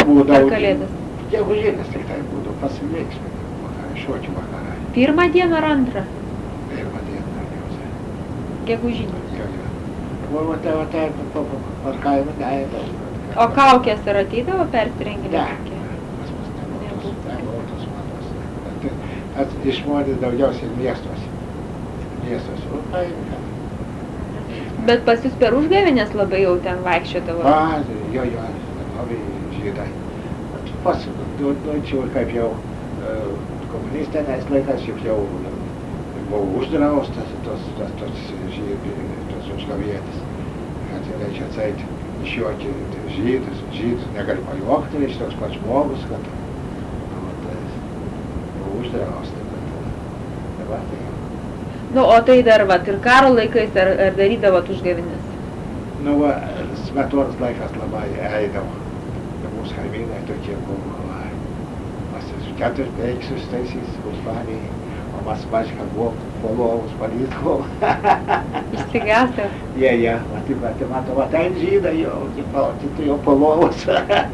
būdavo. Per Kalėdas. Gegužės tik tai būdavo pasilinksminimų vakarai, šokių vakarai. Pirmą dieną ar antrą? Pirmą dieną daugiausiai. Gegužinį. O tai parkavimą neėdavo. O kaukės ar ateidavo persirengimą? Ne. Pas mus nebuvo tos mados. Žmonės daugiausiai miestuose. O kaime. Bet pas jūs per užgavėnes labai jau ten vaikščiodavo? Jo, labai žydai. Pas, čia kaip jau komunistinės laikas jau buvo uždraustas tos užgavėtis. Kad reikia atseit išjuoti žydus negali pajuokti, reikia toks pats žmogus, kad buvo uždrausta. Dabar tai jau. Nu, o tai dar vat ir karo laikais ar darydavot užgavėnes? Nu, Smetonos laikas labai eidavo. Mūsų kaimynai tokie buvo. Mes 4-5 susitaisys Uspanijai, o mes mažką buvo polovus palytkovom. Išsigąsta? Jie, mato, va ten žydai jau, tai jau polovus.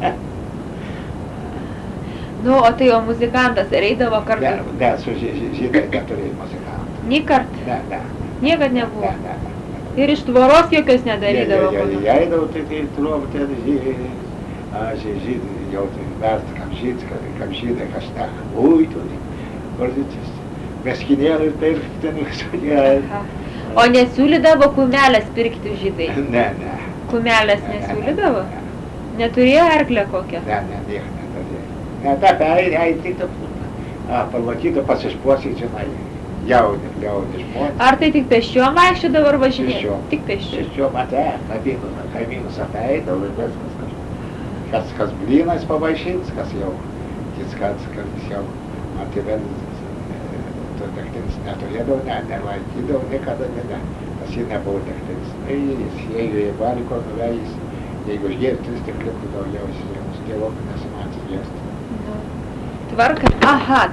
Nu, o tai o muzikantas ar eidavo kartu? Ne, su žydai neturėjo muzikantų. Nei kart? Ne. Niekad nebuvo? Ne. Ir iš tvoros jokios nedarydavo? Jie eidavo, tai turėjom ten žydai, jau tai verta, kam žydai kažką. Ui, turi. Meskinėlį pirkti ten visokie. O nesiūlydavo kumelės pirkti žydai? Ne. Kumelės nesiūlydavo? Neturėjo arklę kokią? Ne, nieko neturėjo. Ne, taip, tik palakyti pasišpuosiai čia, jauni žmonės. Ar tai tik pėsčiom vaikščiodavo ar važinėjo? Tik pėsčiom. Pėsčiom, kaimynus apeidavo ir viskas. Kas blynais pavaišins, kas jau, kas jau atėvėlis daktinis neturėdavo, nelaikydavo, niekada pas jį nebuvo daktinis. Jeigu jie valiko nuveis, jeigu išgėrtis, tik likų daugiausiai, tėvokų nesimatys gėsti. Tvarka. Aha,